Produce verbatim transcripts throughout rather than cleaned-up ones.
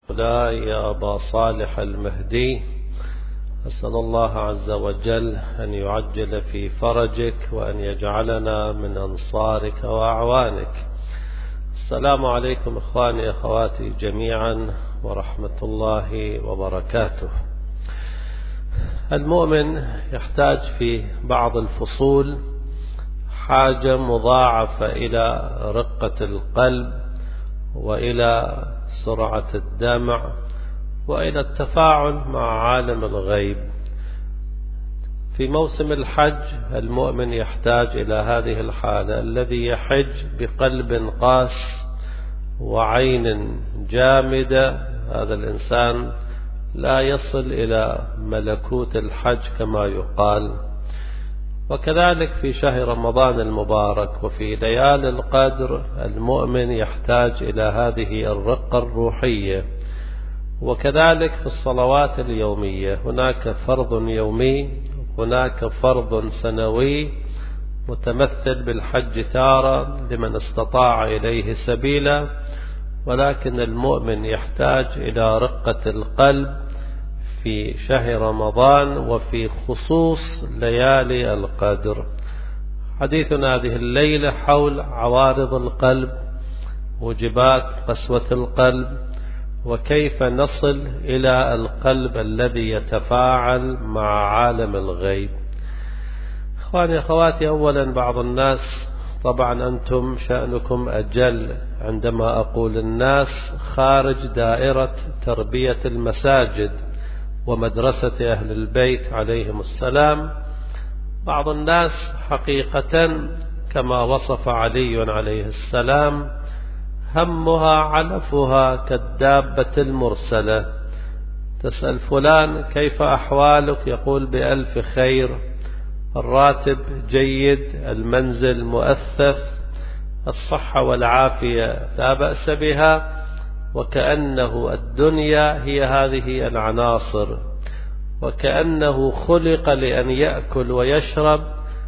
لا يا أبا صالح المهدي، أسأل الله عز وجل أن يعجل في فرجك وأن يجعلنا من أنصارك وأعوانك. السلام عليكم إخواني أخواتي جميعا ورحمة الله وبركاته. المؤمن يحتاج في بعض الفصول حاجة مضاعفة إلى رقة القلب وإلى سرعة الدمع وإلى التفاعل مع عالم الغيب. في موسم الحج المؤمن يحتاج إلى هذه الحالة. الذي يحج بقلب قاس وعين جامدة هذا الإنسان لا يصل إلى ملكوت الحج كما يقال. وكذلك في شهر رمضان المبارك وفي ليالي القدر المؤمن يحتاج إلى هذه الرقة الروحية. وكذلك في الصلوات اليومية هناك فرض يومي، هناك فرض سنوي متمثل بالحج تارة لمن استطاع إليه سبيلا. ولكن المؤمن يحتاج إلى رقة القلب في شهر رمضان وفي خصوص ليالي القدر. حديثنا هذه الليلة حول عوارض القلب، موجبات قسوة القلب، وكيف نصل إلى القلب الذي يتفاعل مع عالم الغيب. إخواني أخواتي، أولا بعض الناس، طبعا أنتم شأنكم أجل عندما أقول الناس خارج دائرة تربية المساجد ومدرسة أهل البيت عليهم السلام. بعض الناس حقيقة كما وصف علي عليه السلام همها علفها كالدابة المرسلة. تسأل فلان كيف أحوالك يقول بألف خير، الراتب جيد، المنزل مؤثف، الصحة والعافية لا بأس بها، وكأنه الدنيا هي هذه العناصر، وكأنه خلق لأن يأكل ويشرب.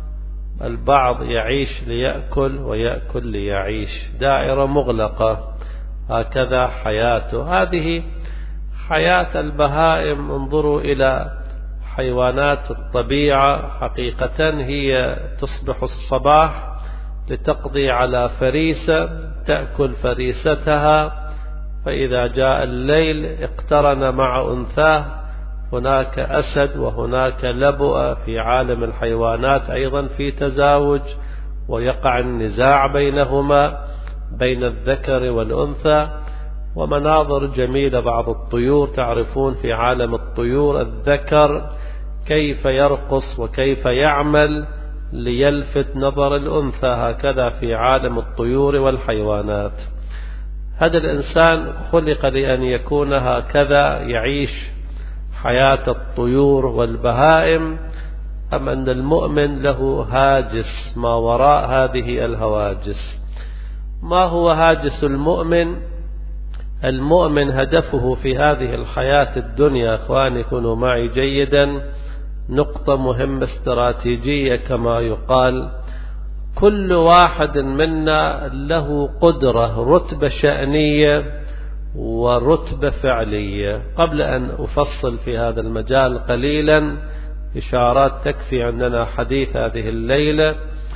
البعض يعيش ليأكل ويأكل ليعيش، دائرة مغلقة، هكذا حياته. هذه حياة البهائم. انظروا إلى حيوانات الطبيعة، حقيقة هي تصبح الصباح لتقضي على فريسة تأكل فريستها، فإذا جاء الليل اقترن مع أنثاه. هناك أسد وهناك لبؤة في عالم الحيوانات أيضا في تزاوج، ويقع النزاع بينهما بين الذكر والأنثى. ومناظر جميلة بعض الطيور، تعرفون في عالم الطيور الذكر كيف يرقص وكيف يعمل ليلفت نظر الأنثى، هكذا في عالم الطيور والحيوانات. هذا الإنسان خلق لأن يكون هكذا، يعيش حياة الطيور والبهائم. أم أن المؤمن له هاجس ما وراء هذه الهواجس. ما هو هاجس المؤمن؟ المؤمن هدفه في هذه الحياة الدنيا، أخواني كونوا معي جيدا، نقطة مهمة استراتيجية كما يقال. كل واحد منا له قدرة، رتبة شأنية ورتبة فعلية. قبل أن أفصل في هذا المجال قليلا، إشارات تكفي عندنا حديث هذه الليلة.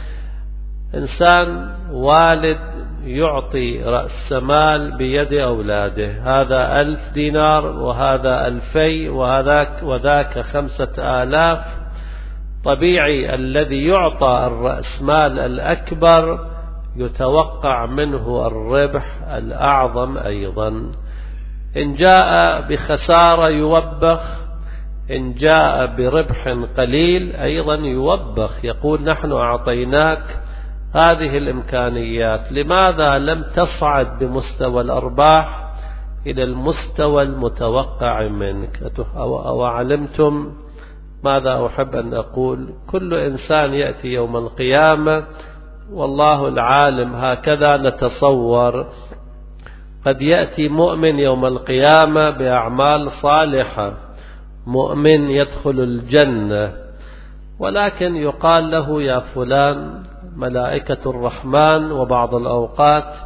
إنسان والد يعطي رأس مال بيد أولاده، هذا ألف دينار وهذا ألفي وهذاك وذاك خمسة آلاف. طبيعي الذي يعطى الرأس مال الأكبر يتوقع منه الربح الأعظم أيضا. إن جاء بخسارة يوبخ، إن جاء بربح قليل أيضا يوبخ، يقول نحن أعطيناك هذه الإمكانيات، لماذا لم تصعد بمستوى الأرباح إلى المستوى المتوقع منك؟ أو علمتم ماذا أحب أن أقول؟ كل إنسان يأتي يوم القيامة والله العالم هكذا نتصور. قد يأتي مؤمن يوم القيامة بأعمال صالحة، مؤمن يدخل الجنة، ولكن يقال له يا فلان ملائكة الرحمن وبعض الأوقات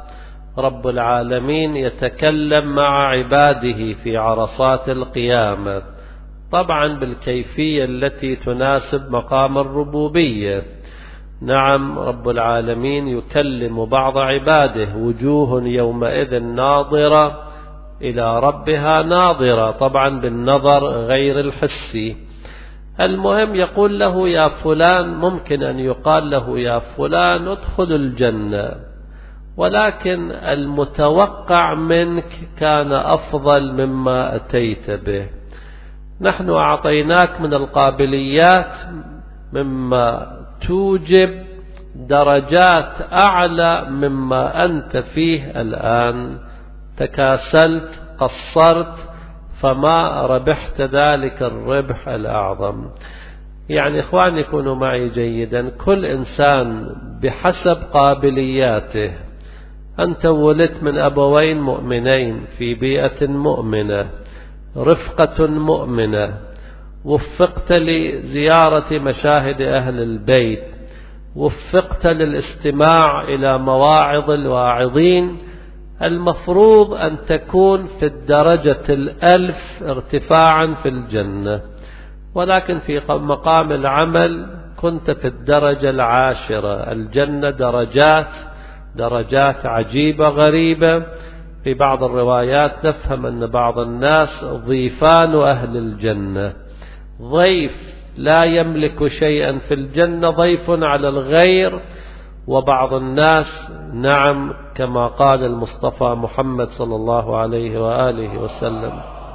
رب العالمين يتكلم مع عباده في عرصات القيامة، طبعا بالكيفية التي تناسب مقام الربوبية. نعم، رب العالمين يكلم بعض عباده، وجوه يومئذ ناظرة إلى ربها ناظرة، طبعا بالنظر غير الحسي. المهم يقول له يا فلان، ممكن أن يقال له يا فلان ادخل الجنة، ولكن المتوقع منك كان أفضل مما أتيت به. نحن أعطيناك من القابليات مما توجب درجات أعلى مما أنت فيه الآن، تكاسلت قصرت فما ربحت ذلك الربح الأعظم. يعني إخواني كونوا معي جيدا، كل إنسان بحسب قابلياته. أنت ولدت من أبوين مؤمنين في بيئة مؤمنة، رفقة مؤمنة، وفقت لزيارة مشاهد أهل البيت، وفقت للاستماع إلى مواعظ الواعظين. المفروض أن تكون في الدرجة الألف ارتفاعا في الجنة، ولكن في مقام العمل كنت في الدرجة العاشرة. الجنة درجات درجات عجيبة غريبة. في بعض الروايات نفهم أن بعض الناس ضيفان أهل الجنة، ضيف لا يملك شيئا في الجنة، ضيف على الغير. وبعض الناس نعم كما قال المصطفى محمد صلى الله عليه وآله وسلم: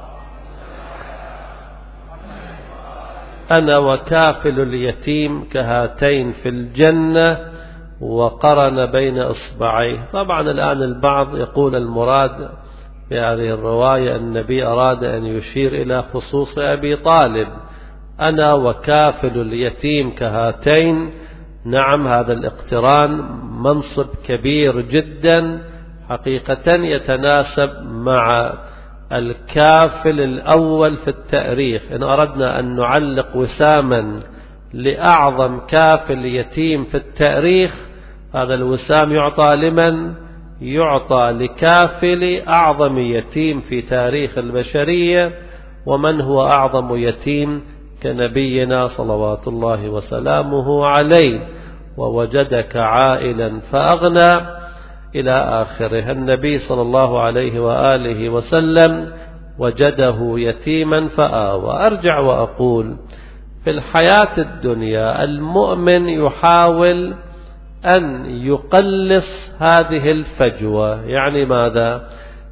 أنا وكافل اليتيم كهاتين في الجنة، وقرن بين إصبعيه. طبعا الآن البعض يقول المراد بهذه الرواية النبي أراد أن يشير إلى خصوص أبي طالب، أنا وكافل اليتيم كهاتين. نعم، هذا الاقتران منصب كبير جدا حقيقة، يتناسب مع الكافل الأول في التأريخ. إن أردنا أن نعلق وساما لأعظم كافل يتيم في التاريخ، هذا الوسام يعطى لمن؟ يعطى لكافل أعظم يتيم في تاريخ البشرية. ومن هو أعظم يتيم كنبينا صلوات الله وسلامه عليه: ووجدك عائلا فأغنى إلى آخره. النبي صلى الله عليه وآله وسلم وجده يتيما فآوى. أرجع وأقول: في الحياة الدنيا المؤمن يحاول أن يقلص هذه الفجوة. يعني ماذا؟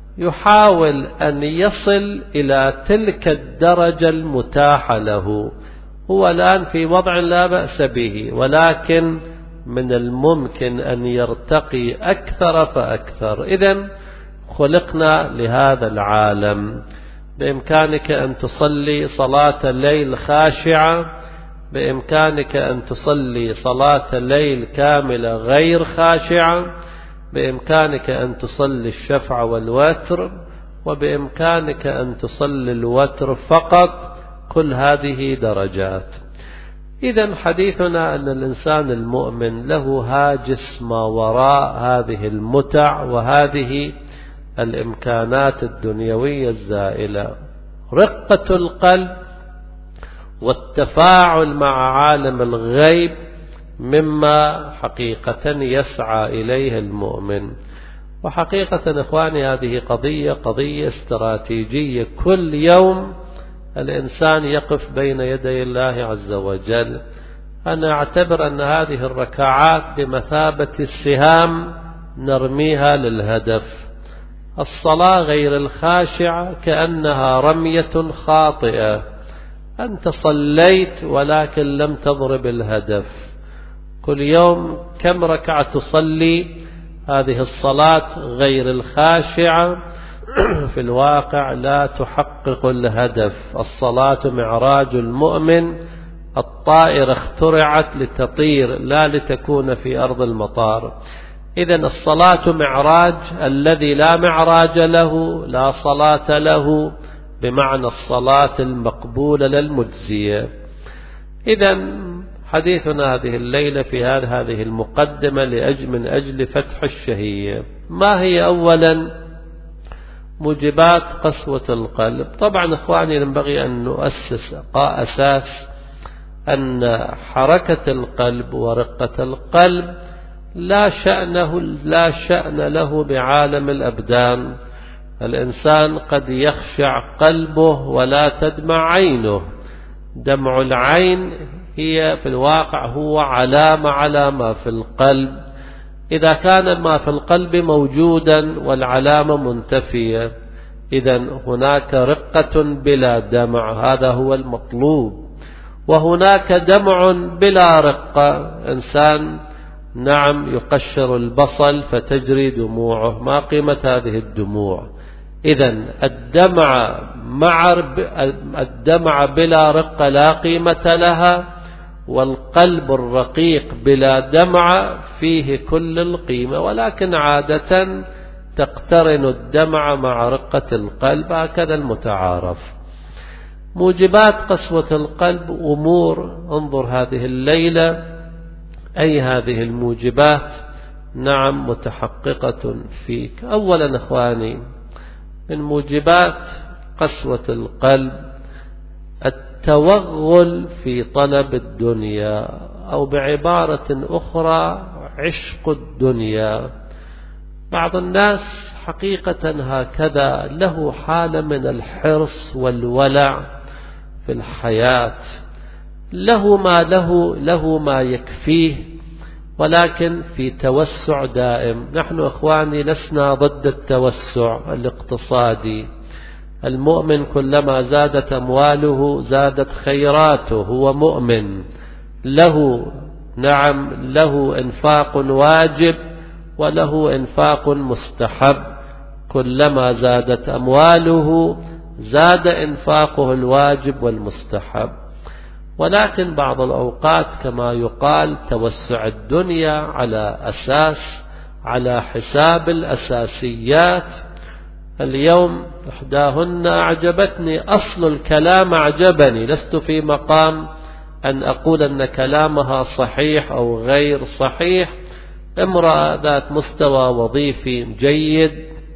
يحاول أن يصل إلى تلك الدرجة المتاحة له. هو الآن في وضع لا بأس به، ولكن من الممكن أن يرتقي أكثر فأكثر. إذن خلقنا لهذا العالم. بإمكانك أن تصلي صلاة الليل خاشعة، بإمكانك أن تصلي صلاة الليل كاملة غير خاشعة، بإمكانك أن تصلي الشفع والوتر، وبإمكانك أن تصلي الوتر فقط. كل هذه درجات. إذن حديثنا أن الإنسان المؤمن له هاجس ما وراء هذه المتع وهذه الإمكانات الدنيوية الزائلة. رقة القلب والتفاعل مع عالم الغيب مما حقيقة يسعى إليه المؤمن. وحقيقة إخواني هذه قضية قضية استراتيجية. كل يوم الإنسان يقف بين يدي الله عز وجل. أنا أعتبر أن هذه الركعات بمثابة السهام نرميها للهدف. الصلاة غير الخاشعة كأنها رمية خاطئة، أنت صليت ولكن لم تضرب الهدف. كل يوم كم ركعة تصلي؟ هذه الصلاة غير الخاشعة في الواقع لا تحقق الهدف. الصلاة معراج المؤمن. الطائرة اخترعت لتطير لا لتكون في أرض المطار. إذن الصلاة معراج، الذي لا معراج له لا صلاة له، بمعنى الصلاة المقبولة للمجزية. إذن حديثنا هذه الليلة في هذه المقدمة لأجل من أجل فتح الشهية. ما هي أولا موجبات قسوة القلب؟ طبعا إخواني ينبغي أن نؤسس أساس أن حركة القلب ورقة القلب لا شأنه لا شأن له بعالم الأبدان. الإنسان قد يخشع قلبه ولا تدمع عينه. دمع العين هي في الواقع هو علامة على ما في القلب. إذا كان ما في القلب موجودا والعلامة منتفية، إذن هناك رقة بلا دمع، هذا هو المطلوب. وهناك دمع بلا رقة، إنسان نعم يقشر البصل فتجري دموعه، ما قيمة هذه الدموع؟ إذن الدمع مع الدمع بلا رقة لا قيمة لها، والقلب الرقيق بلا دمع فيه كل القيمة، ولكن عادة تقترن الدمع مع رقة القلب، هكذا المتعارف. موجبات قسوة القلب أمور، انظر هذه الليلة أي هذه الموجبات نعم متحققة فيك. أولا إخواني من موجبات قسوة القلب التوغل في طلب الدنيا، أو بعبارة أخرى عشق الدنيا. بعض الناس حقيقة هكذا له حالة من الحرص والولع في الحياة، له ما له له ما يكفيه، ولكن في توسع دائم. نحن إخواني لسنا ضد التوسع الاقتصادي. المؤمن كلما زادت أمواله زادت خيراته، هو مؤمن له نعم له إنفاق واجب وله إنفاق مستحب. كلما زادت أمواله زاد إنفاقه الواجب والمستحب. ولكن بعض الأوقات كما يقال توسع الدنيا على أساس على حساب الأساسيات. اليوم إحداهن أعجبتني، أصل الكلام أعجبني، لست في مقام أن أقول أن كلامها صحيح أو غير صحيح. امرأة ذات مستوى وظيفي جيد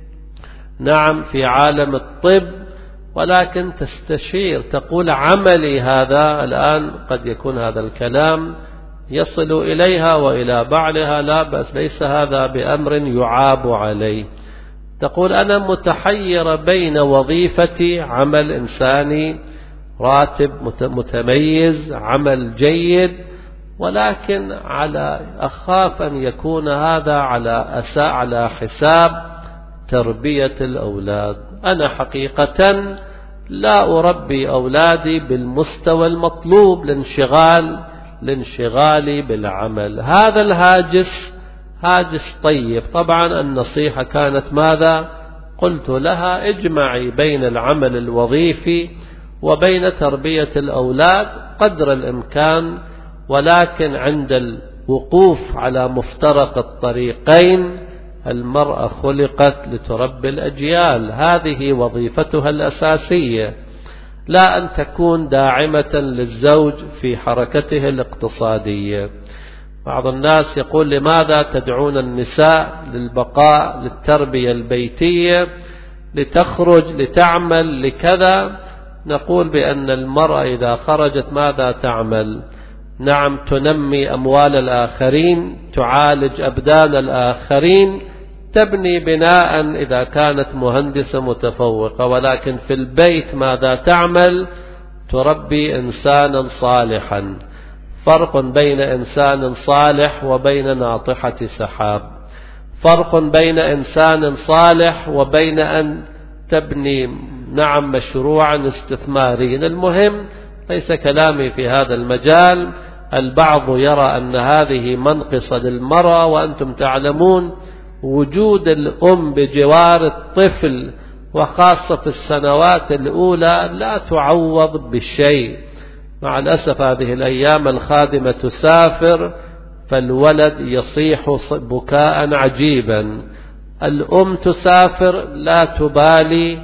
نعم في عالم الطب، ولكن تستشير تقول عملي هذا الآن، قد يكون هذا الكلام يصل إليها وإلى بعلها، لا بأس، ليس هذا بأمر يعاب عليه. تقول أنا متحيرة بين وظيفتي، عمل إنساني راتب متميز عمل جيد، ولكن على أخاف أن يكون هذا على أساء على حساب تربية الأولاد. أنا حقيقة لا أربي أولادي بالمستوى المطلوب لانشغال لانشغالي بالعمل. هذا الهاجس هاجس طيب. طبعا النصيحة كانت ماذا؟ قلت لها اجمعي بين العمل الوظيفي وبين تربية الأولاد قدر الإمكان، ولكن عند الوقوف على مفترق الطريقين المرأة خلقت لتربي الأجيال، هذه وظيفتها الأساسية، لا أن تكون داعمة للزوج في حركته الاقتصادية. بعض الناس يقول لماذا تدعون النساء للبقاء للتربية البيتية، لتخرج لتعمل لكذا؟ نقول بأن المرأة إذا خرجت ماذا تعمل؟ نعم تنمي أموال الآخرين، تعالج أبدان الآخرين، تبني بناء إذا كانت مهندسة متفوقة، ولكن في البيت ماذا تعمل؟ تربي إنسانا صالحا. فرق بين إنسان صالح وبين ناطحة سحاب، فرق بين إنسان صالح وبين أن تبني نعم مشروعا استثماريا. المهم ليس كلامي في هذا المجال. البعض يرى أن هذه منقصة للمرأة، وأنتم تعلمون وجود الأم بجوار الطفل وخاصة في السنوات الأولى لا تعوض بشيء. مع الأسف هذه الأيام الخادمة تسافر فالولد يصيح بكاء عجيبا، الأم تسافر لا تبالي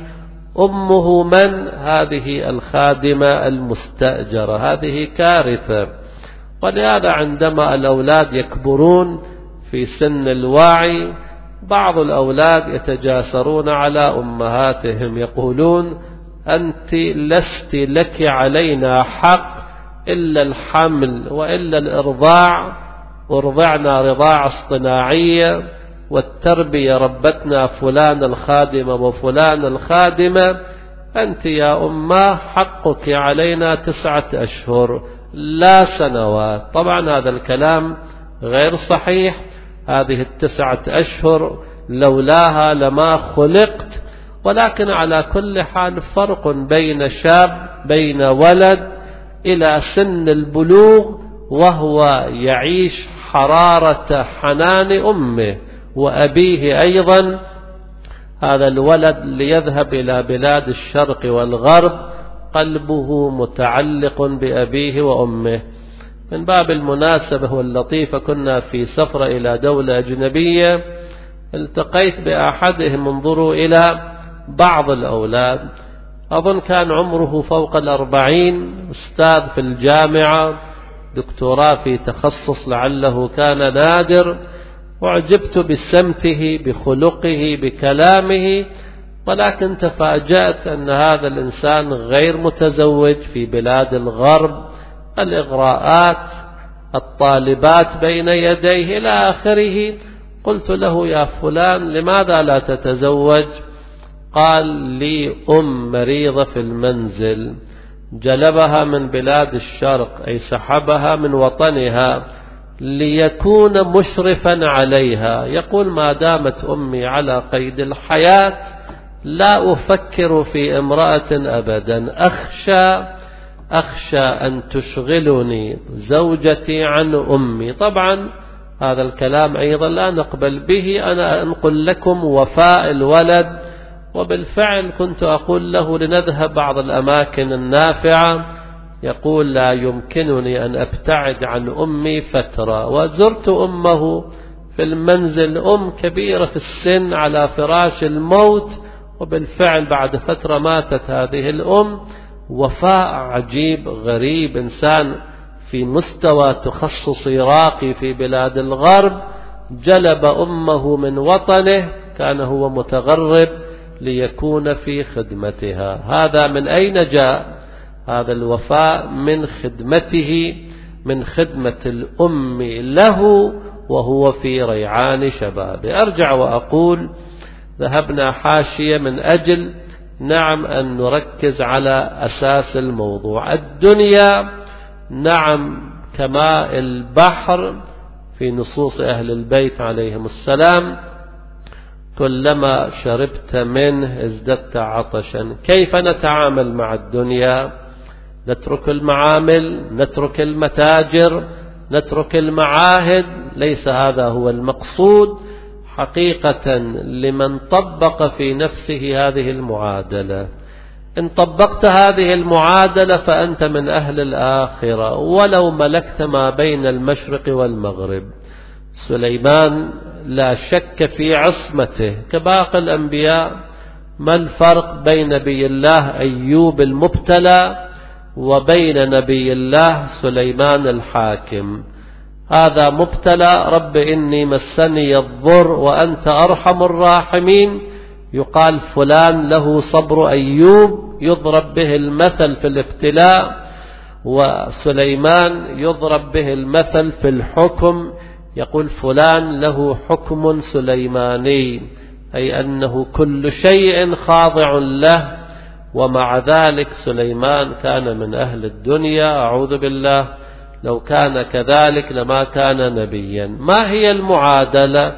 أمه من؟ هذه الخادمة المستأجرة. هذه كارثة. ولهذا عندما الأولاد يكبرون في سن الوعي بعض الأولاد يتجاسرون على أمهاتهم يقولون أنت لست لك علينا حق إلا الحمل وإلا الإرضاع، ورضعنا رضاعة اصطناعية، والتربية ربتنا فلان الخادمة وفلان الخادمة، أنت يا أمه حقك علينا تسعة أشهر لا سنوات. طبعا هذا الكلام غير صحيح. هذه التسعة أشهر لولاها لما خلقت. ولكن على كل حال فرق بين شاب بين ولد إلى سن البلوغ وهو يعيش حرارة حنان أمه وأبيه أيضا. هذا الولد ليذهب إلى بلاد الشرق والغرب قلبه متعلق بأبيه وأمه. من باب المناسبة واللطيفة كنا في سفر إلى دولة أجنبية، التقيت بأحدهم انظروا إلى بعض الأولاد أظن كان عمره فوق الأربعين، أستاذ في الجامعة، دكتوراه في تخصص لعله كان نادر، وعجبت بسمته بخلقه بكلامه. ولكن تفاجأت أن هذا الإنسان غير متزوج في بلاد الغرب، الإغراءات، الطالبات بين يديه إلى آخره. قلت له يا فلان لماذا لا تتزوج؟ قال لي أم مريضة في المنزل، جلبها من بلاد الشرق أي سحبها من وطنها ليكون مشرفا عليها. يقول ما دامت أمي على قيد الحياة لا أفكر في امرأة أبدا، أخشى أخشى أن تشغلني زوجتي عن أمي. طبعا هذا الكلام أيضا لا نقبل به. أنا أنقل لكم وفاء الولد، وبالفعل كنت أقول له لنذهب بعض الأماكن النافعة، يقول لا يمكنني أن أبتعد عن أمي فترة. وزرت أمه في المنزل، أم كبيرة في السن على فراش الموت، وبالفعل بعد فترة ماتت هذه الأم. وفاء عجيب غريب، إنسان في مستوى تخصصي راقي في بلاد الغرب جلب أمه من وطنه، كان هو متغرب ليكون في خدمتها. هذا من أين جاء هذا الوفاء؟ من خدمته، من خدمة الأم له وهو في ريعان شبابه. أرجع وأقول ذهبنا حاشية من أجل نعم أن نركز على أساس الموضوع. الدنيا نعم كماء البحر في نصوص أهل البيت عليهم السلام، كلما شربت منه ازددت عطشا. كيف نتعامل مع الدنيا؟ نترك المعامل، نترك المتاجر، نترك المعاهد؟ ليس هذا هو المقصود حقيقة لمن طبق في نفسه هذه المعادلة. إن طبقت هذه المعادلة فأنت من أهل الآخرة ولو ملكت ما بين المشرق والمغرب. سليمان لا شك في عصمته كباقي الأنبياء. ما الفرق بين نبي الله أيوب المبتلى وبين نبي الله سليمان الحاكم؟ هذا مبتلى، رب إني مسني الضر وأنت أرحم الراحمين. يقال فلان له صبر أيوب، يضرب به المثل في الابتلاء. وسليمان يضرب به المثل في الحكم، يقول فلان له حكم سليماني، أي أنه كل شيء خاضع له. ومع ذلك سليمان كان من أهل الدنيا، أعوذ بالله، لو كان كذلك لما كان نبيا. ما هي المعادلة؟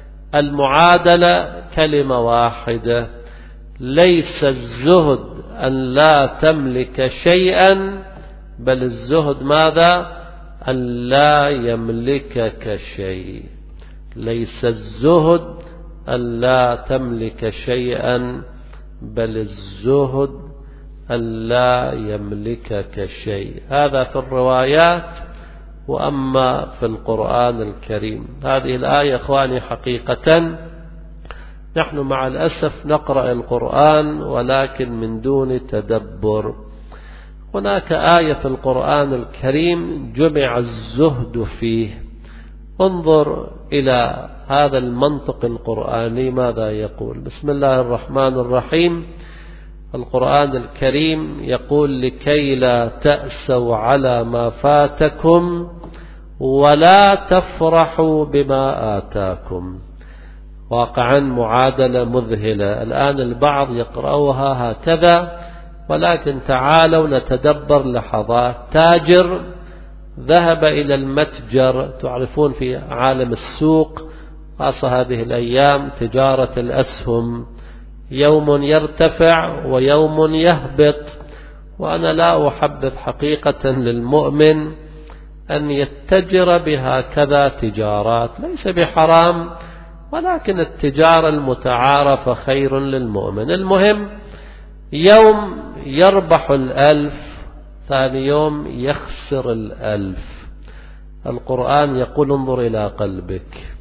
المعادلة كلمة واحدة، ليس الزهد أن لا تملك شيئا، بل الزهد ماذا؟ أن لا يملكك شيء. ليس الزهد أن لا تملك شيئا، بل الزهد أن لا يملكك شيء. هذا في الروايات. وأما في القرآن الكريم هذه الآية إخواني حقيقة نحن مع الأسف نقرأ القرآن ولكن من دون تدبر. هناك آية في القرآن الكريم جمع الزهد فيه. انظر إلى هذا المنطق القرآني ماذا يقول. بسم الله الرحمن الرحيم. القرآن الكريم يقول: لكي لا تأسوا على ما فاتكم ولا تفرحوا بما آتاكم. واقعا معادلة مذهلة. الآن البعض يقرأوها هكذا، ولكن تعالوا نتدبر لحظات. تاجر ذهب إلى المتجر، تعرفون في عالم السوق خاصة هذه الأيام تجارة الأسهم، يوم يرتفع ويوم يهبط. وأنا لا أحبب حقيقة للمؤمن أن يتجر بهكذا تجارات، ليس بحرام، ولكن التجارة المتعارفة خير للمؤمن. المهم يوم يربح الألف، ثاني يوم يخسر الألف. القرآن يقول: انظر إلى قلبك.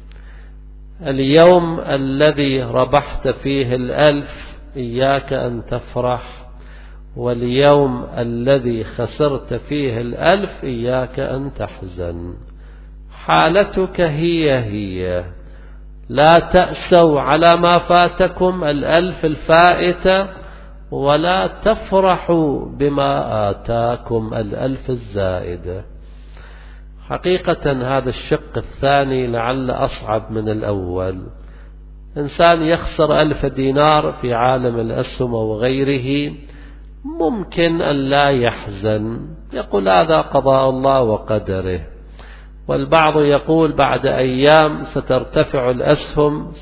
اليوم الذي ربحت فيه الألف إياك أن تفرح، واليوم الذي خسرت فيه الألف إياك أن تحزن. حالتك هي هي. لا تأسوا على ما فاتكم الألف الفائتة، ولا تفرحوا بما آتاكم الألف الزائدة. حقيقة هذا الشق الثاني لعل أصعب من الأول. إنسان يخسر ألف دينار في عالم الأسهم وغيره، ممكن أن لا يحزن، يقول هذا قضاء الله وقدره. والبعض يقول بعد أيام سترتفع الأسهم،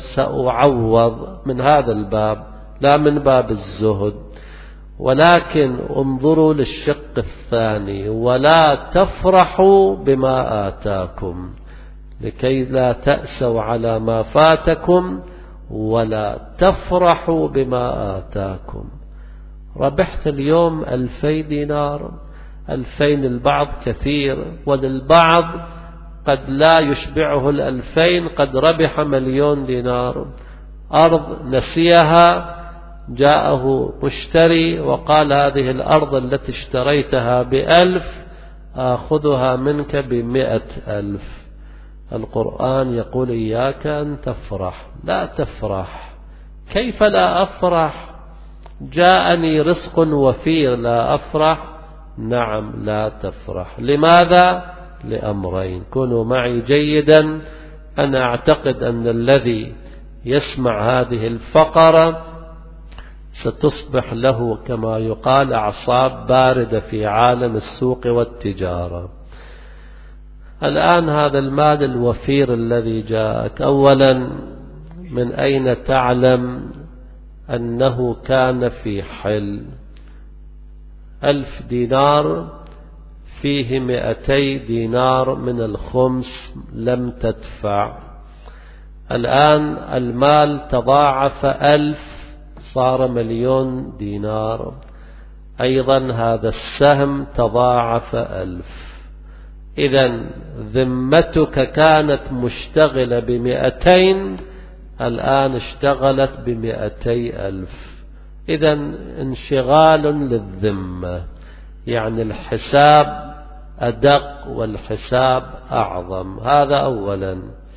سأعوض من هذا الباب لا من باب الزهد. ولكن انظروا للشق الثاني: ولا تفرحوا بما آتاكم، لكي لا تأسوا على ما فاتكم ولا تفرحوا بما آتاكم. ربحت اليوم ألفي دينار، ألفين البعض كثير، وللبعض قد لا يشبعه الألفين، قد ربح مليون دينار. أرض نسيها، جاءه مشتري وقال: هذه الأرض التي اشتريتها بألف آخذها منك بمئة ألف. القرآن يقول: إياك أن تفرح. لا تفرح. كيف لا أفرح؟ جاءني رزق وفير، لا أفرح؟ نعم، لا تفرح. لماذا؟ لأمرين. كونوا معي جيدا. أنا أعتقد أن الذي يسمع هذه الفقرة ستصبح له كما يقال أعصاب باردة في عالم السوق والتجارة. الآن هذا المال الوفير الذي جاءك، أولا من أين تعلم أنه كان في حل؟ ألف دينار فيه مئتي دينار من الخمس لم تدفع. الآن المال تضاعف ألف صار مليون دينار. أيضا هذا السهم تضاعف ألف. إذن ذمتك كانت مشتغلة بمئتين، الآن اشتغلت بمئتي ألف. إذن انشغال للذمة، يعني الحساب أدق والحساب أعظم. هذا أولا.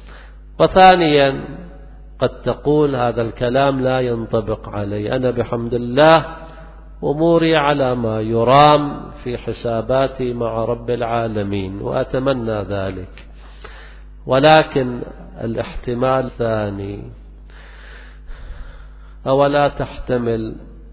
وثانيا قد تقول هذا الكلام لا ينطبق علي، أنا بحمد الله أموري على ما يرام في حساباتي مع رب العالمين، وأتمنى ذلك. ولكن الاحتمال الثاني: أولا تحتمل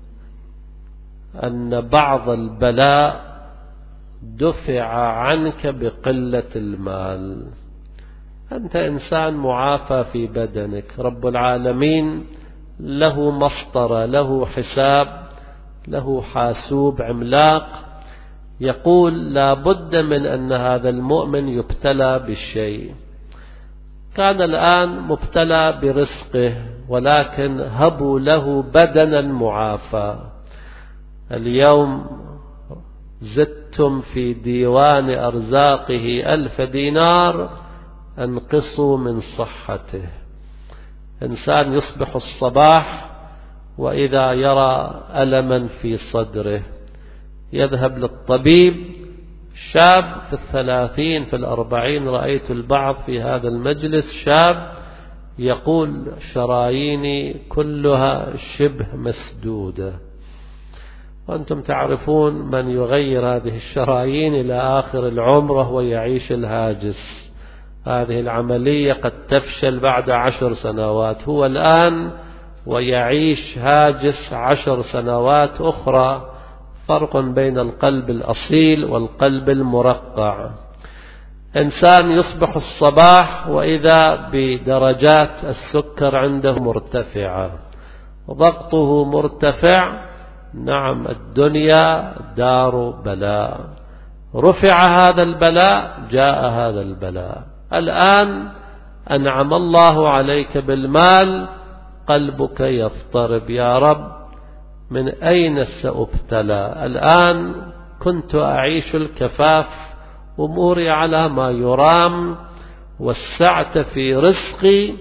أن بعض البلاء دفع عنك بقلة المال؟ أنت إنسان معافى في بدنك، رب العالمين له مسطرة، له حساب، له حاسوب عملاق، يقول لا بد من أن هذا المؤمن يبتلى بالشيء. كان الآن مبتلى برزقه، ولكن هبوا له بدنا معافى. اليوم زدتم في ديوان أرزاقه ألف دينار، انقصوا من صحته. إنسان يصبح الصباح وإذا يرى ألما في صدره، يذهب للطبيب، شاب في الثلاثين في الأربعين، رأيت البعض في هذا المجلس شاب يقول شراييني كلها شبه مسدودة. وأنتم تعرفون من يغير هذه الشرايين إلى آخر العمر وهو يعيش الهاجس، هذه العملية قد تفشل بعد عشر سنوات، هو الآن ويعيش هاجس عشر سنوات أخرى. فرق بين القلب الأصيل والقلب المرقع. إنسان يصبح الصباح وإذا بدرجات السكر عنده مرتفعة، ضغطه مرتفع، نعم الدنيا دار بلاء، رفع هذا البلاء جاء هذا البلاء. الآن أنعم الله عليك بالمال، قلبك يضطرب، يا رب من أين سأبتلى؟ الآن كنت أعيش الكفاف، أموري على ما يرام، وسعت في رزقي،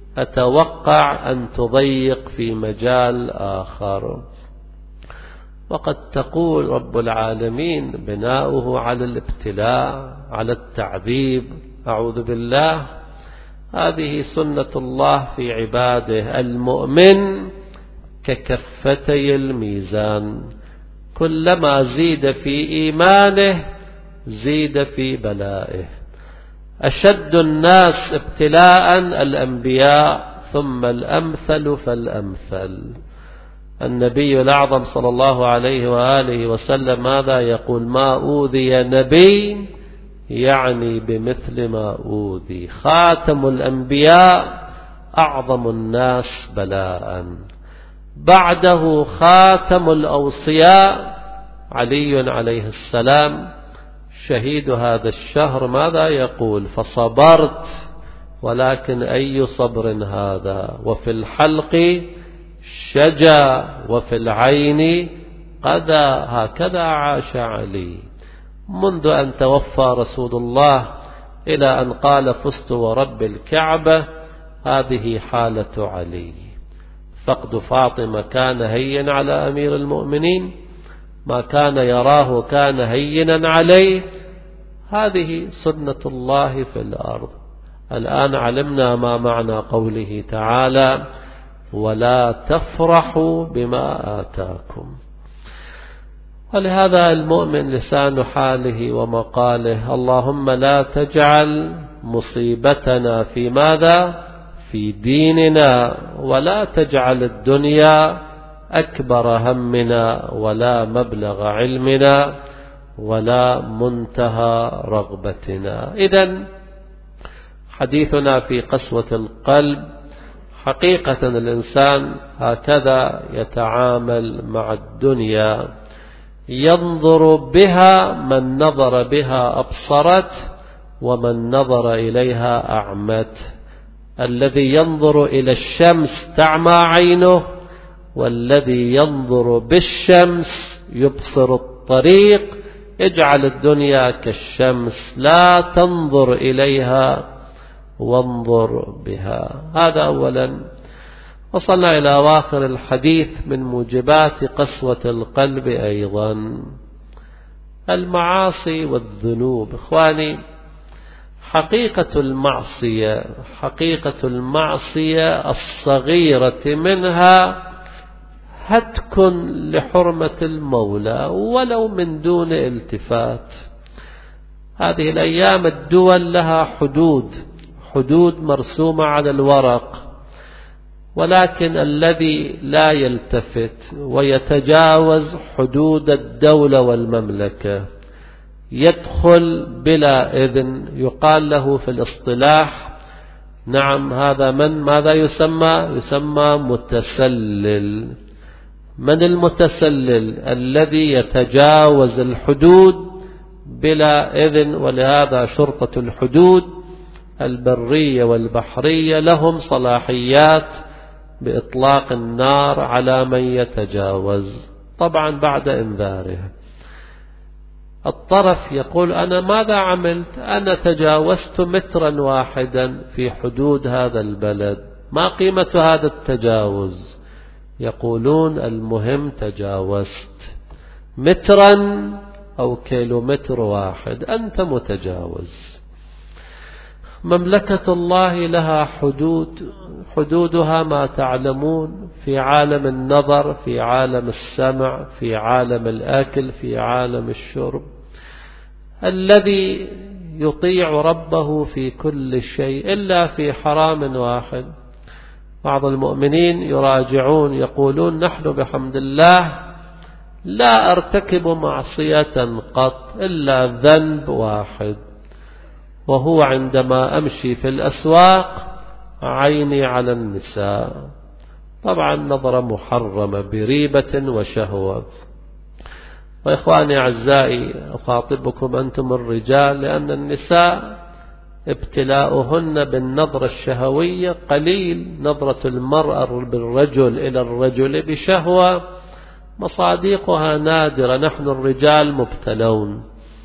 أتوقع أن تضيق في مجال آخر. وقد تقول رب العالمين بناؤه على الابتلاء، على التعذيب، أعوذ بالله. هذه سنة الله في عباده. المؤمن ككفتي الميزان، كلما زيد في إيمانه زيد في بلائه. أشد الناس ابتلاء الأنبياء، ثم الأمثل فالأمثل. النبي الأعظم صلى الله عليه وآله وسلم ماذا يقول؟ ما أوذي نبي يعني بمثل ما أوذي. خاتم الأنبياء أعظم الناس بلاء، بعده خاتم الأوصياء علي عليه السلام شهيد هذا الشهر، ماذا يقول؟ فصبرت، ولكن أي صبر هذا؟ وفي الحلق شجا وفي العين قذى. هكذا عاش علي منذ أن توفى رسول الله إلى أن قال فزت ورب الكعبة. هذه حالة علي. فقد فاطمة كان هينا على أمير المؤمنين، ما كان يراه كان هينا عليه. هذه سنة الله في الأرض. الآن علمنا ما معنى قوله تعالى ولا تفرحوا بما آتاكم. ولهذا المؤمن لسان حاله ومقاله اللهم لا تجعل مصيبتنا في ماذا؟ في ديننا، ولا تجعل الدنيا أكبر همنا، ولا مبلغ علمنا، ولا منتهى رغبتنا. إذن حديثنا في قسوة القلب، حقيقة الإنسان هكذا يتعامل مع الدنيا، ينظر بها من نظر بها أبصرت، ومن نظر إليها أعمت. الذي ينظر إلى الشمس تعمى عينه، والذي ينظر بالشمس يبصر الطريق. اجعل الدنيا كالشمس، لا تنظر إليها وانظر بها. هذا أولا. وصلنا إلى آخر الحديث من موجبات قسوة القلب أيضا المعاصي والذنوب. إخواني، حقيقة المعصية حقيقة المعصية الصغيرة منها هتك لحرمة المولى ولو من دون التفات. هذه الأيام الدول لها حدود حدود مرسومة على الورق، ولكن الذي لا يلتفت ويتجاوز حدود الدولة والمملكة يدخل بلا إذن، يقال له في الاصطلاح نعم هذا من ماذا يسمى؟ يسمى متسلل. من المتسلل؟ الذي يتجاوز الحدود بلا إذن. ولهذا شرطة الحدود البرية والبحرية لهم صلاحيات بإطلاق النار على من يتجاوز، طبعا بعد إنذاره. الطرف يقول أنا ماذا عملت؟ أنا تجاوزت مترا واحدا في حدود هذا البلد، ما قيمة هذا التجاوز؟ يقولون المهم تجاوزت. مترا أو كيلومتر واحد، أنت متجاوز. مملكة الله لها حدود، حدودها ما تعلمون، في عالم النظر، في عالم السمع، في عالم الأكل، في عالم الشرب. الذي يطيع ربه في كل شيء إلا في حرام واحد. بعض المؤمنين يراجعون يقولون نحن بحمد الله لا أرتكب معصية قط إلا ذنب واحد، وهو عندما أمشي في الأسواق عيني على النساء. طبعا نظرة محرمة بريبة وشهوة. وإخواني أعزائي أخاطبكم أنتم الرجال، لأن النساء ابتلاؤهن بالنظرة الشهوية قليل. نظرة المرأة بالرجل إلى الرجل بشهوة مصادقها نادرة. نحن الرجال مبتلون.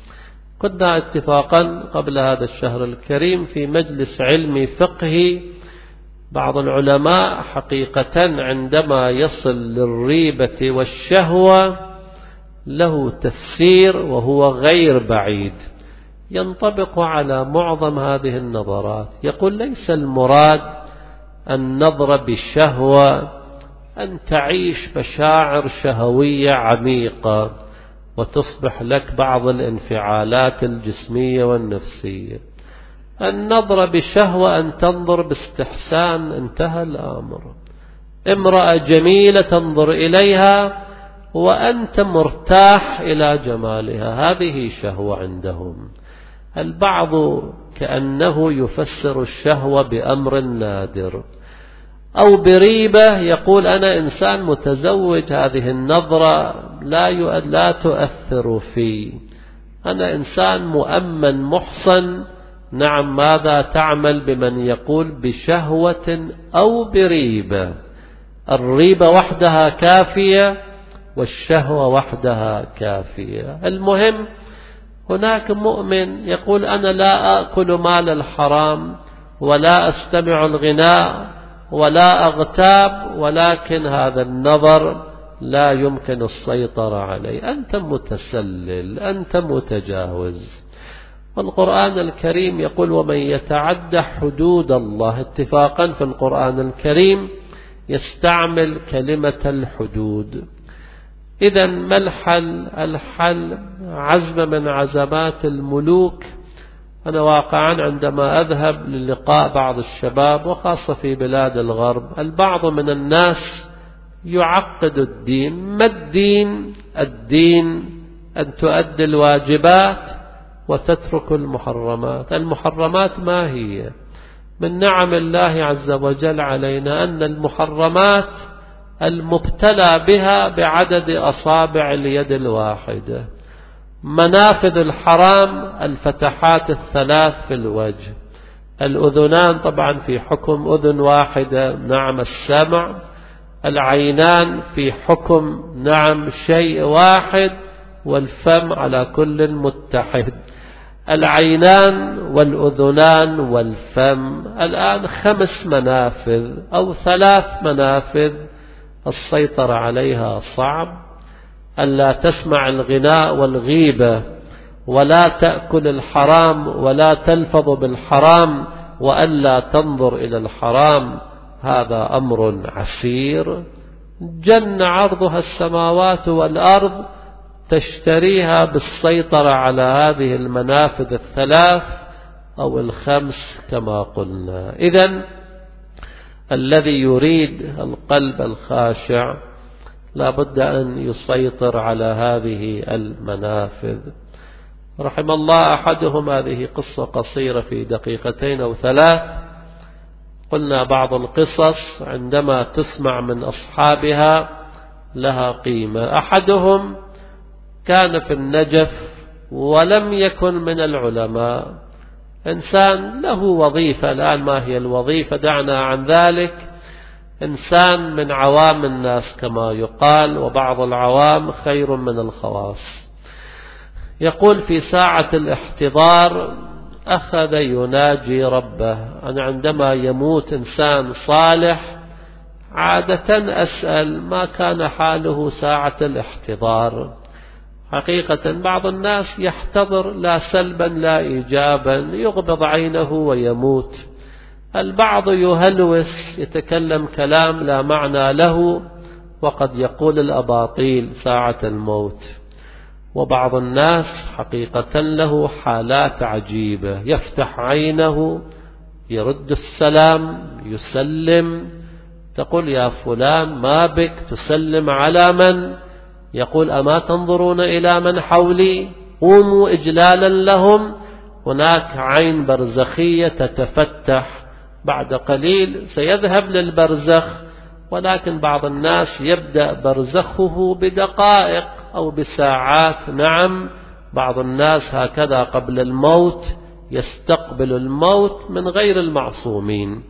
كنا اتفاقا قبل هذا الشهر الكريم في مجلس علمي فقهي، بعض العلماء حقيقة عندما يصل للريبة والشهوة له تفسير وهو غير بعيد ينطبق على معظم هذه النظرات. يقول ليس المراد النظر بالشهوة أن تعيش مشاعر شهوية عميقة وتصبح لك بعض الانفعالات الجسمية والنفسية. النظر بشهوة أن تنظر باستحسان، انتهى الأمر. امرأة جميلة تنظر إليها وأنت مرتاح إلى جمالها، هذه شهوة عندهم. البعض كأنه يفسر الشهوة بأمر نادر أو بريبة، يقول أنا إنسان متزوج، هذه النظرة لا لا تؤثر في، أنا إنسان مؤمن محصن. نعم، ماذا تعمل بمن يقول بشهوة أو بريبة؟ الريبة وحدها كافية والشهوة وحدها كافية. المهم هناك مؤمن يقول أنا لا أكل مال الحرام ولا أستمع الغناء ولا أغتاب، ولكن هذا النظر لا يمكن السيطرة عليه. أنت متسلل، أنت متجاوز. والقرآن الكريم يقول ومن يتعدى حدود الله. اتفاقا في القرآن الكريم يستعمل كلمة الحدود. إذا ما الحل؟ الحل عزم من عزمات الملوك. أنا واقعا عندما أذهب للقاء بعض الشباب وخاصة في بلاد الغرب، البعض من الناس يعقد الدين. ما الدين؟ الدين أن تؤدي الواجبات وتترك المحرمات. المحرمات ما هي؟ من نعم الله عز وجل علينا أن المحرمات المبتلى بها بعدد أصابع اليد الواحدة. منافذ الحرام الفتحات الثلاث في الوجه، الأذنان طبعا في حكم أذن واحدة، نعم السمع. العينان في حكم نعم شيء واحد، والفم على كل متحد. العينان والأذنان والفم الآن خمس منافذ أو ثلاث منافذ، السيطرة عليها صعب. ألا تسمع الغناء والغيبة، ولا تأكل الحرام، ولا تلفظ بالحرام، وألا تنظر إلى الحرام، هذا أمر عسير. جنة عرضها السماوات والأرض تشتريها بالسيطرة على هذه المنافذ الثلاث أو الخمس كما قلنا. إذن الذي يريد القلب الخاشع لا بد أن يسيطر على هذه المنافذ. رحم الله أحدهم، هذه قصة قصيرة في دقيقتين أو ثلاث. قلنا بعض القصص عندما تسمع من أصحابها لها قيمة. أحدهم كان في النجف ولم يكن من العلماء، إنسان له وظيفة. الآن ما هي الوظيفة؟ دعنا عن ذلك. إنسان من عوام الناس كما يقال، وبعض العوام خير من الخواص. يقول في ساعة الاحتضار أخذ يناجي ربه. أنا عندما يموت إنسان صالح عادة أسأل ما كان حاله ساعة الاحتضار. حقيقة بعض الناس يحتضر لا سلبا لا إيجابا، يغمض عينه ويموت. البعض يهلوس يتكلم كلام لا معنى له وقد يقول الأباطيل ساعة الموت. وبعض الناس حقيقة له حالات عجيبة، يفتح عينه يرد السلام يسلم، تقول يا فلان ما بك تسلم على من؟ يقول أما تنظرون إلى من حولي؟ قوموا إجلالا لهم. هناك عين برزخية تتفتح، بعد قليل سيذهب للبرزخ، ولكن بعض الناس يبدأ برزخه بدقائق أو بساعات. نعم بعض الناس هكذا قبل الموت يستقبل الموت من غير المعصومين.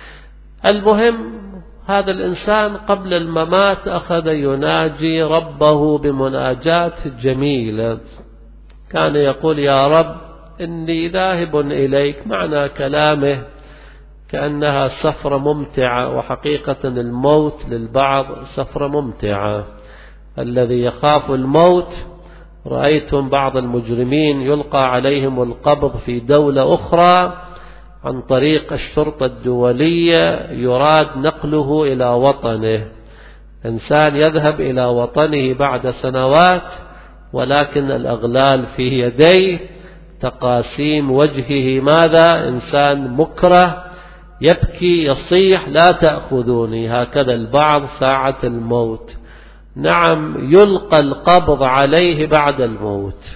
المهم هذا الإنسان قبل الممات أخذ يناجي ربه بمناجات جميلة، كان يقول يا رب إني ذاهب إليك. معنى كلامه كأنها سفرة ممتعة، وحقيقة الموت للبعض سفرة ممتعة. الذي يخاف الموت، رأيتم بعض المجرمين يلقى عليهم القبض في دولة أخرى عن طريق الشرطة الدولية، يراد نقله إلى وطنه. إنسان يذهب إلى وطنه بعد سنوات ولكن الأغلال في يديه، تقاسيم وجهه ماذا؟ إنسان مكره يبكي يصيح لا تأخذوني. هكذا البعض ساعة الموت. نعم يلقى القبض عليه بعد الموت.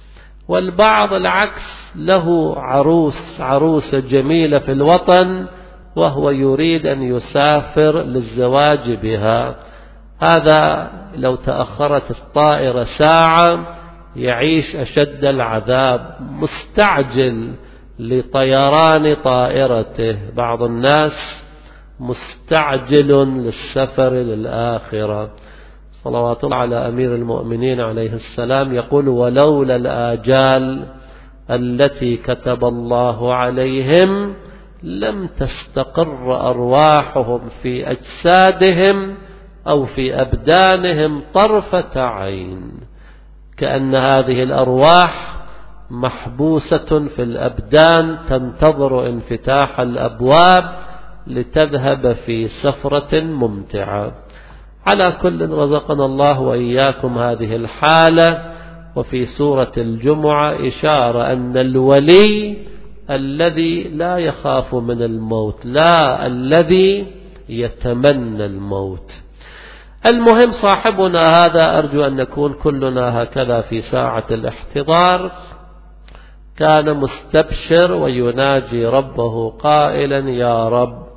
والبعض العكس، له عروس عروسة جميلة في الوطن وهو يريد أن يسافر للزواج بها. هذا لو تأخرت الطائرة ساعة يعيش أشد العذاب، مستعجل لطيران طائرته. بعض الناس مستعجل للسفر للآخرة. صلوات الله على أمير المؤمنين عليه السلام يقول ولولا الآجال التي كتب الله عليهم لم تستقر أرواحهم في أجسادهم أو في أبدانهم طرفة عين. كأن هذه الأرواح محبوسة في الأبدان تنتظر انفتاح الأبواب لتذهب في سفرة ممتعة. على كل رزقنا الله وإياكم هذه الحالة. وفي سورة الجمعة إشارة أن الولي الذي لا يخاف من الموت، لا الذي يتمنى الموت. المهم صاحبنا هذا أرجو أن نكون كلنا هكذا في ساعة الاحتضار، كان مستبشر ويناجي ربه قائلا يا رب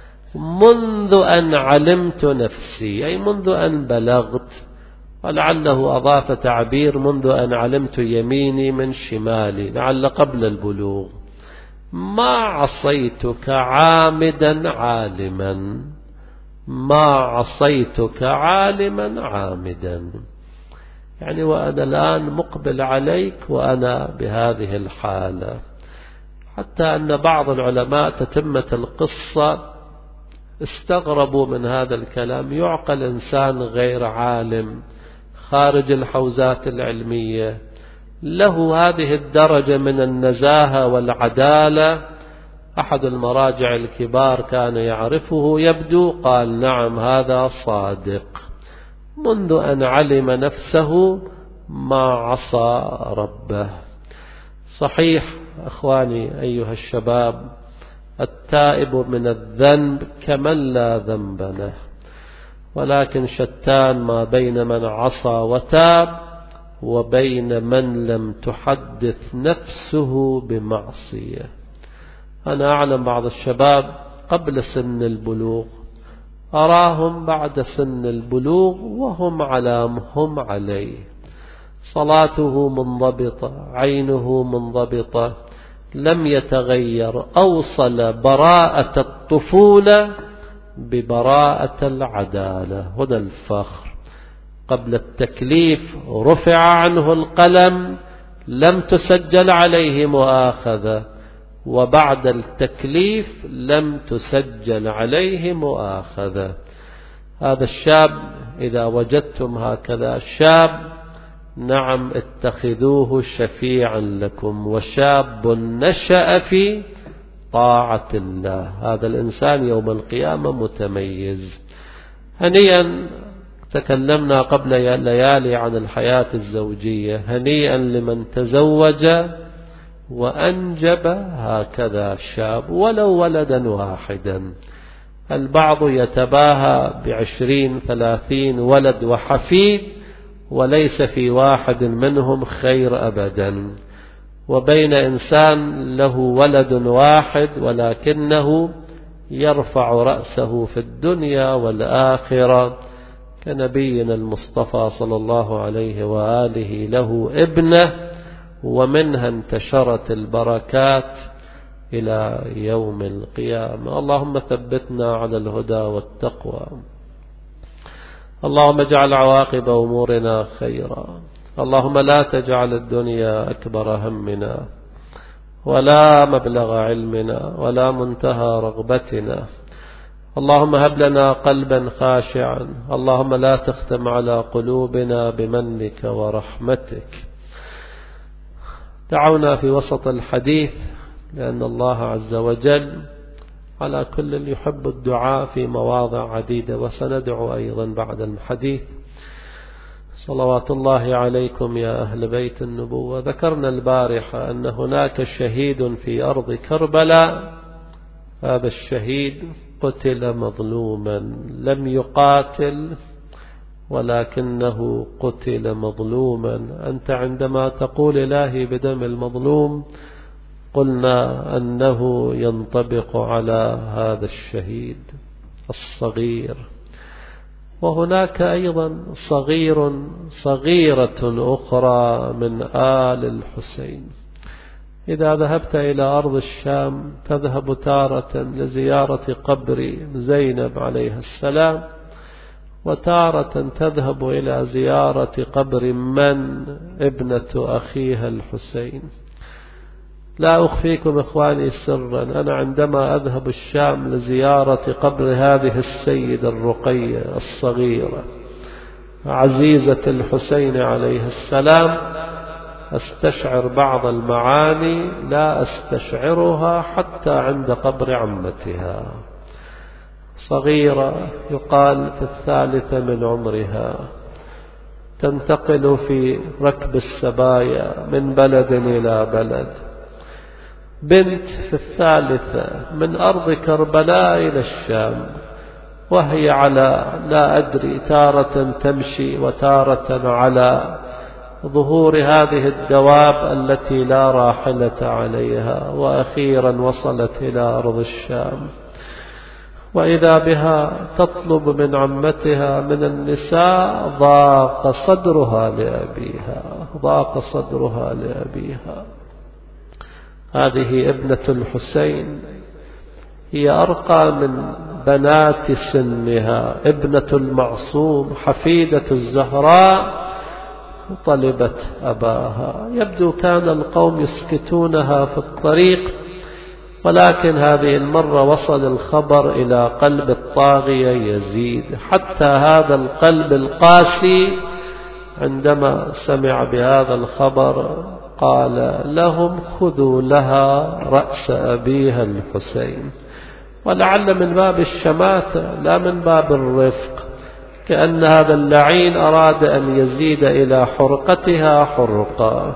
منذ أن علمت نفسي، أي منذ أن بلغت، ولعله أضاف تعبير منذ أن علمت يميني من شمالي، لعل قبل البلوغ، ما عصيتك عامدا عالما، ما عصيتك عالما عامدا. يعني وأنا الآن مقبل عليك وأنا بهذه الحالة. حتى أن بعض العلماء تتمة القصة استغربوا من هذا الكلام. يعقل إنسان غير عالم خارج الحوزات العلمية له هذه الدرجة من النزاهة والعدالة؟ أحد المراجع الكبار كان يعرفه يبدو، قال نعم هذا صادق، منذ أن علم نفسه ما عصى ربه. صحيح أخواني أيها الشباب، التائب من الذنب كمن لا ذنب له، ولكن شتان ما بين من عصى وتاب وبين من لم تحدث نفسه بمعصية. أنا أعلم بعض الشباب قبل سن البلوغ، أراهم بعد سن البلوغ وهم على هم عليه، صلاته منضبطة، عينه منضبطة، لم يتغير، أوصل براءة الطفولة ببراءة العدالة. هنا الفخر. قبل التكليف رفع عنه القلم، لم تسجل عليه مؤاخذة، وبعد التكليف لم تسجل عليه مؤاخذة. هذا الشاب إذا وجدتم هكذا شاب نعم اتخذوه شفيعا لكم. وشاب نشأ في طاعة الله، هذا الإنسان يوم القيامة متميز. هنيئا، تكلمنا قبل ليالي عن الحياة الزوجية، هنيئا لمن تزوج وأنجب هكذا شاب ولو ولدا واحدا. البعض يتباهى بعشرين ثلاثين ولد وحفيد وليس في واحد منهم خير أبدا، وبين إنسان له ولد واحد ولكنه يرفع رأسه في الدنيا والآخرة كنبينا المصطفى صلى الله عليه وآله له ابنه، ومنها انتشرت البركات إلى يوم القيامة. اللهم ثبتنا على الهدى والتقوى. اللهم اجعل عواقب أمورنا خيرا. اللهم لا تجعل الدنيا أكبر همنا ولا مبلغ علمنا ولا منتهى رغبتنا. اللهم هب لنا قلبا خاشعا. اللهم لا تختم على قلوبنا بمنك ورحمتك. دعونا في وسط الحديث، لأن الله عز وجل على كل يحب الدعاء في مواضع عديدة، وسندعو أيضا بعد الحديث. صلوات الله عليكم يا أهل بيت النبوة. ذكرنا البارحة أن هناك شهيد في أرض كربلاء، هذا الشهيد قتل مظلوما، لم يقاتل ولكنه قتل مظلوما. أنت عندما تقول إلهي بدم المظلوم، قلنا أنه ينطبق على هذا الشهيد الصغير. وهناك أيضا صغير صغيرة أخرى من آل الحسين. إذا ذهبت إلى أرض الشام تذهب تارة لزيارة قبر زينب عليه السلام، وتارة تذهب إلى زيارة قبر من؟ ابنة أخيها الحسين. لا أخفيكم إخواني سرا، أنا عندما أذهب الشام لزيارة قبر هذه السيدة الرقية الصغيرة عزيزة الحسين عليه السلام، أستشعر بعض المعاني لا أستشعرها حتى عند قبر عمتها، صغيرة يقال في الثالثة من عمرها، تنتقل في ركب السبايا من بلد إلى بلد، بنت في الثالثة من أرض كربلاء إلى الشام، وهي على لا أدري تارة تمشي وتارة على ظهور هذه الدواب التي لا راحلة عليها، وأخيرا وصلت إلى أرض الشام، وإذا بها تطلب من عمتها من النساء، ضاق صدرها لأبيها، ضاق صدرها لأبيها. هذه ابنة الحسين، هي أرقى من بنات سنها، ابنة المعصوم حفيدة الزهراء، طلبت أباها. يبدو كان القوم يسكتونها في الطريق، ولكن هذه المرة وصل الخبر إلى قلب الطاغية يزيد، حتى هذا القلب القاسي عندما سمع بهذا الخبر قال لهم خذوا لها رأس أبيها الحسين، ولعل من باب الشماتة لا من باب الرفق، كأن هذا اللعين أراد أن يزيد إلى حرقتها حرقا.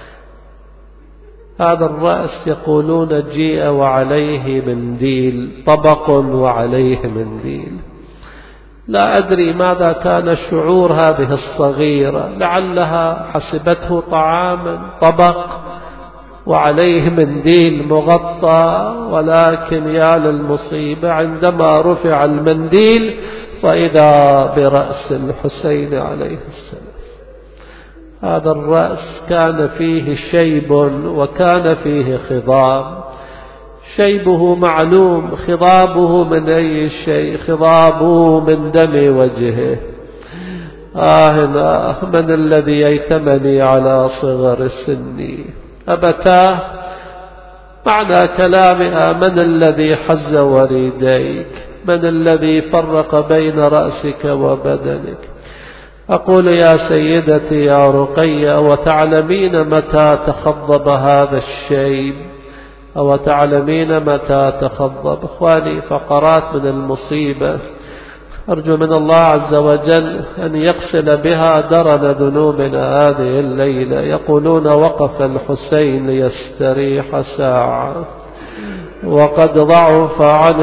هذا الرأس يقولون جيء وعليه منديل، طبق وعليه منديل. لا أدري ماذا كان شعور هذه الصغيرة، لعلها حسبته طعاما، طبق وعليه منديل مغطى، ولكن يا للمصيبة عندما رفع المنديل وإذا برأس الحسين عليه السلام. هذا الرأس كان فيه شيب وكان فيه خضاب، شيبه معلوم، خضابه من أي شيء؟ خضابه من دم وجهه. آه من الذي يتمني على صغر سني؟ أبتاه، معنى كلامها من الذي حز وريديك؟ من الذي فرق بين رأسك وبدنك؟ أقول يا سيدتي يا رقية وتعلمين متى تخضب هذا الشيب أو تعلمين متى تخضب؟ إخواني فقرات من المصيبة أرجو من الله عز وجل أن يغسل بها درن ذنوبنا هذه الليلة. يقولون وقف الحسين ليستريح ساعة وقد ضعف عن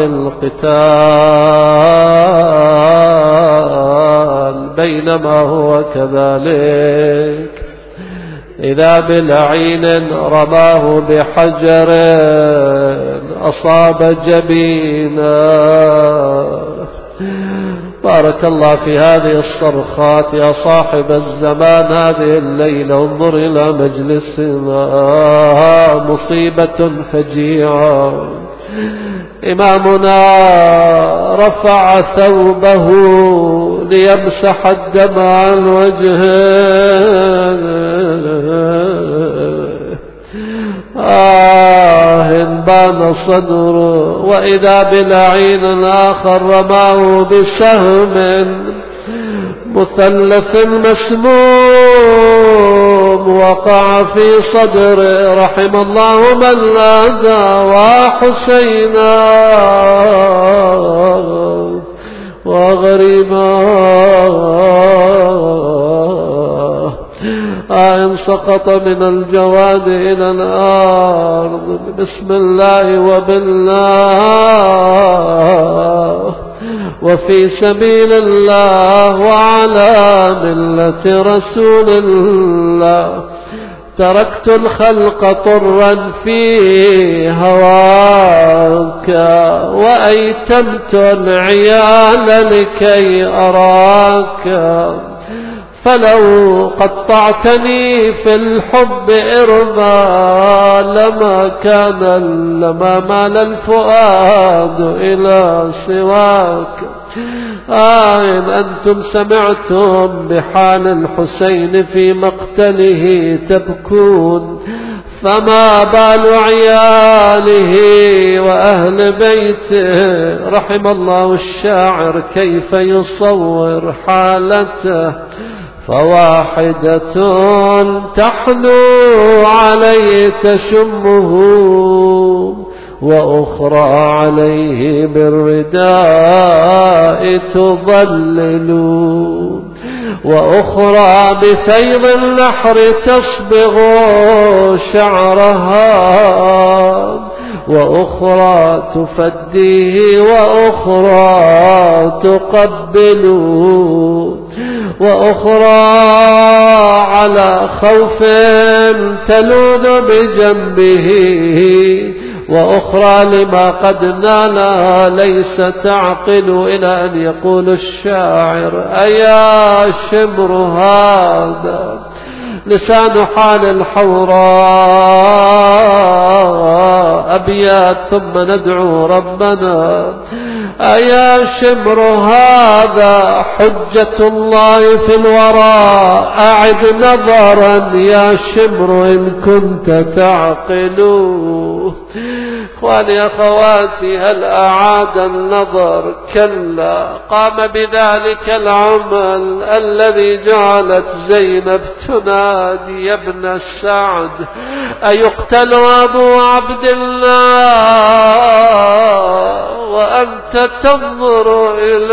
القتال، بينما هو كذلك إذا بلعين رماه بحجر أصاب جبينا. بارك الله في هذه الصرخات يا صاحب الزمان هذه الليلة. انظر إلى مجلسنا، مصيبة فجيعة. إمامنا رفع ثوبه ليمسح الدم عن وجهه. آه بان صدره، وإذا بلعين آخر رماه بسهم مثلث مسموم وقع في صدره. رحم الله من نادى وحسينا وغريبا. آه سقط من الجواد إلى الأرض بسم الله وبالله وفي سبيل الله وعلى ملة رسول الله. تركت الخلق طرا في هواك وأيتمت العيال لكي أراك. فلو قطعتني في الحب إرضا لما كان لما مال الفؤاد إلى سواك. آه إن أنتم سمعتم بحال الحسين في مقتله تبكون، فما بال عياله وأهل بيته. رحم الله الشاعر كيف يصور حالته. فواحدة تحلو عليه تشمه وأخرى عليه بالرداء تظلل وأخرى بفيض النحر تصبغ شعرها وأخرى تفديه وأخرى تقبل وأخرى على خوف تلون بجنبه وأخرى لما قد نالها ليس تعقل. إلى أن يقول الشاعر أيا شمر هذا لسان حال الحوراء أبيات ثم ندعو ربنا. أيا شمر هذا حجة الله في الورى أعد نظرا يا شمر إن كنت تعقل. إخواني أخواتي هل أعاد النظر؟ كلا، قام بذلك العمل الذي جعلت زينب تنادي يا ابن السعد أيقتل أبو عبد الله وأنت تنظر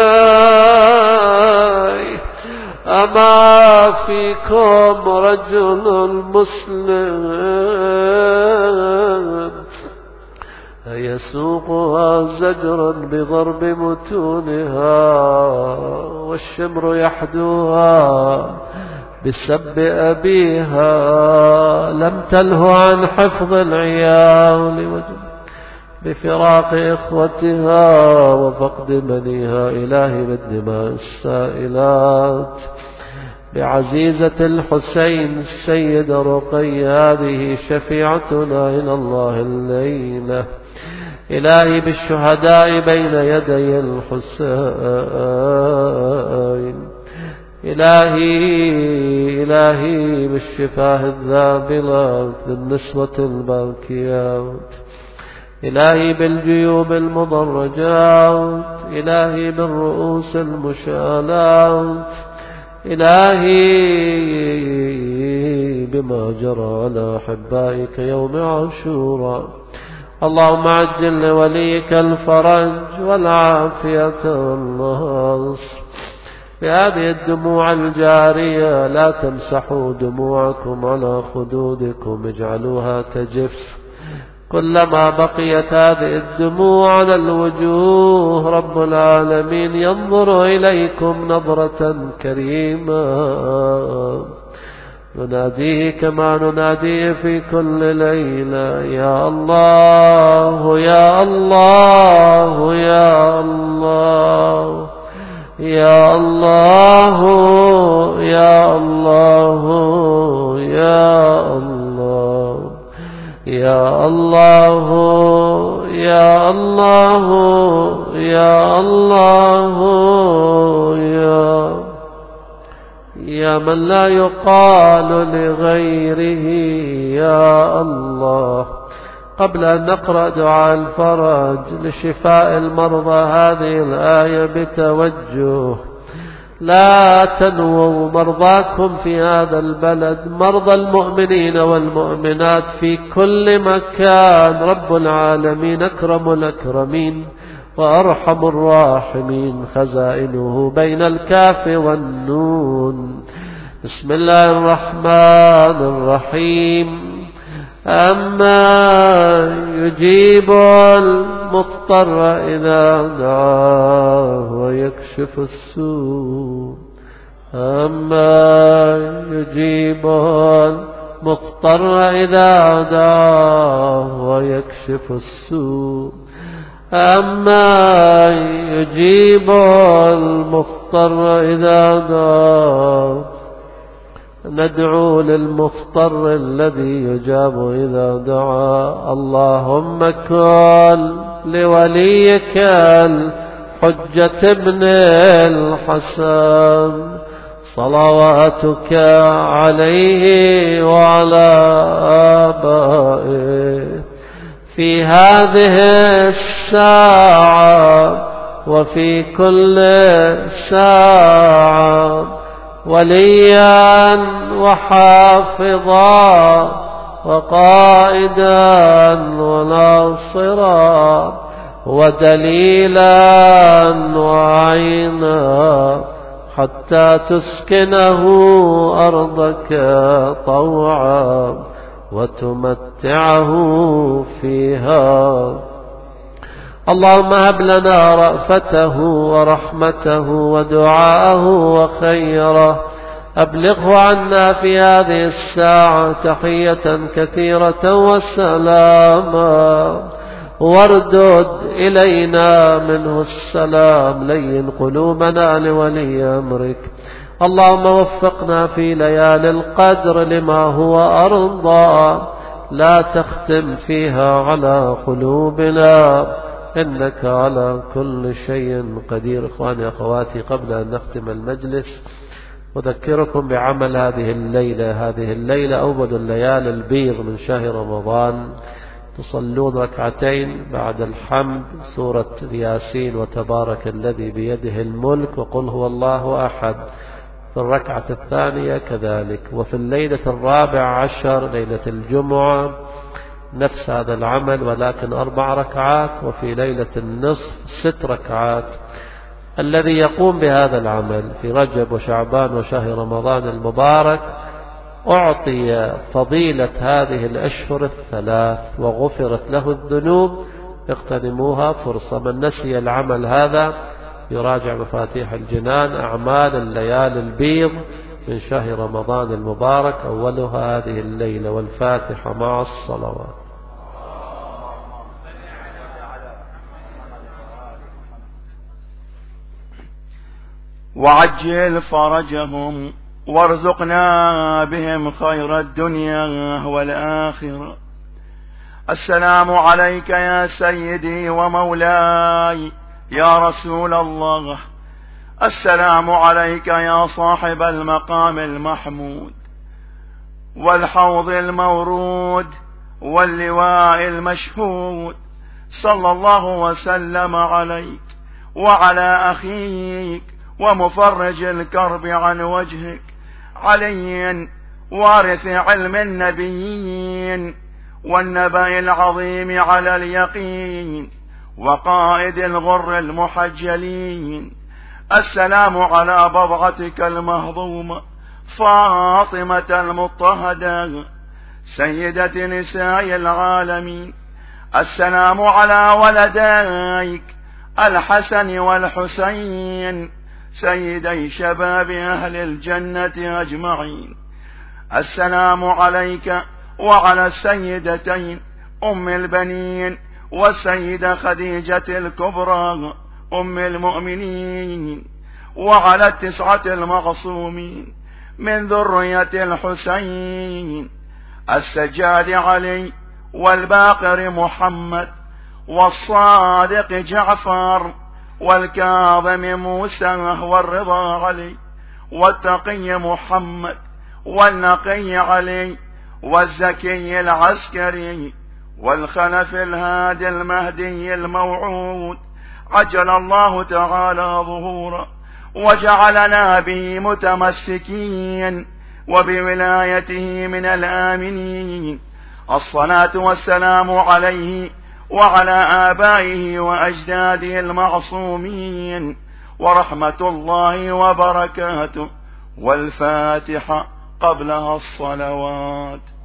إلي؟ أما فيكم رجل مسلم يسوقها زجرا بضرب متونها والشمر يحدوها بسب أبيها. لم تله عن حفظ العيال بفراق إخوتها وفقد منيها. إلهي بالدماء السائلات بعزيزة الحسين السيد رقي هذه شفيعتنا إلى الله الليلة. إلهي بالشهداء بين يدي الحسين. إلهي إلهي بالشفاه الذابلات بالنسوة الباكيات. إلهي بالجيوب المضرجات. إلهي بالرؤوس المشالات. إلهي بما جرى على أحبائك يوم عاشوراء. اللهم عجل لوليك الفرج والعافية والنصر. بهذه الدموع الجارية لا تمسحوا دموعكم على خدودكم، اجعلوها تجف. كلما بقيت هذه الدموع على الوجوه رب العالمين ينظر إليكم نظرة كريمة. نناديه كما نناديه في كل ليلة: يا الله يا الله يا الله يا الله يا الله يا الله يا الله يا الله يا الله يا يا من لا يقال لغيره يا الله. قبل أن نقرأ دعاء الفرج لشفاء المرضى هذه الآية بتوجه: لا تنووا مرضاكم في هذا البلد، مرضى المؤمنين والمؤمنات في كل مكان. رب العالمين أكرم الأكرمين وأرحم الراحمين، خزائنه بين الكاف والنون. بسم الله الرحمن الرحيم. أما يجيب المضطر إذا دعاه ويكشف السوء أما يجيب المضطر إذا دعاه ويكشف السوء أما يجيب المضطر إذا دعاه. ندعو للمضطر الذي يجاب إذا دعا. اللهم كن لوليك الحجة ابن الحسن صلواتك عليه وعلى آبائه في هذه الساعة وفي كل ساعة وليا وحافظا وقائدا وناصرا ودليلا وعينا حتى تسكنه أرضك طوعا وتمتعه فيها. اللهم هب لنا رأفته ورحمته ودعاءه وخيره. أبلغه عنا في هذه الساعة تحية كثيرة وسلاما، واردد إلينا منه السلام. لين قلوبنا لولي أمرك. اللهم وفقنا في ليالي القدر لما هو أرضى، لا تختم فيها على قلوبنا، إنك على كل شيء قدير. إخواني أخواتي، قبل أن نختم المجلس أذكركم بعمل هذه الليلة. هذه الليلة أول الليالي البيض من شهر رمضان. تصلون ركعتين بعد الحمد سورة ياسين وتبارك الذي بيده الملك وقل هو الله أحد. في الركعة الثانية كذلك. وفي الليلة الرابع عشر ليلة الجمعة نفس هذا العمل ولكن أربع ركعات. وفي ليلة النصف ست ركعات. الذي يقوم بهذا العمل في رجب وشعبان وشهر رمضان المبارك أعطي فضيلة هذه الأشهر الثلاث وغفرت له الذنوب. اغتنموها فرصة. من نسي العمل هذا يراجع مفاتيح الجنان، أعمال الليالي البيض من شهر رمضان المبارك، أولها هذه الليلة. والفاتحة مع الصلوات. وعجل فرجهم وارزقنا بهم خير الدنيا والآخرة. السلام عليك يا سيدي ومولاي يا رسول الله. السلام عليك يا صاحب المقام المحمود والحوض المورود واللواء المشهود. صلى الله وسلم عليك وعلى أخيك ومفرج الكرب عن وجهك، علي وارث علم النبيين والنبأ العظيم على اليقين، وقائد الغر المحجلين. السلام على بضعتك المهضومة فاطمة المضطهدة سيدة نساء العالمين. السلام على ولديك الحسن والحسين سيدي شباب أهل الجنة أجمعين. السلام عليك وعلى السيدتين أم البنين والسيدة خديجة الكبرى أم المؤمنين، وعلى التسعة المعصومين من ذرية الحسين، السجاد علي والباقر محمد والصادق جعفر والكاظم موسى والرضا علي والتقي محمد والنقي علي والزكي العسكري والخلف الهادي المهدي الموعود عجل الله تعالى ظهوره وجعلنا به متمسكين وبولايته من الآمنين. الصلاة والسلام عليه وعلى آبائه وأجداده المعصومين ورحمة الله وبركاته. والفاتحة قبلها الصلوات.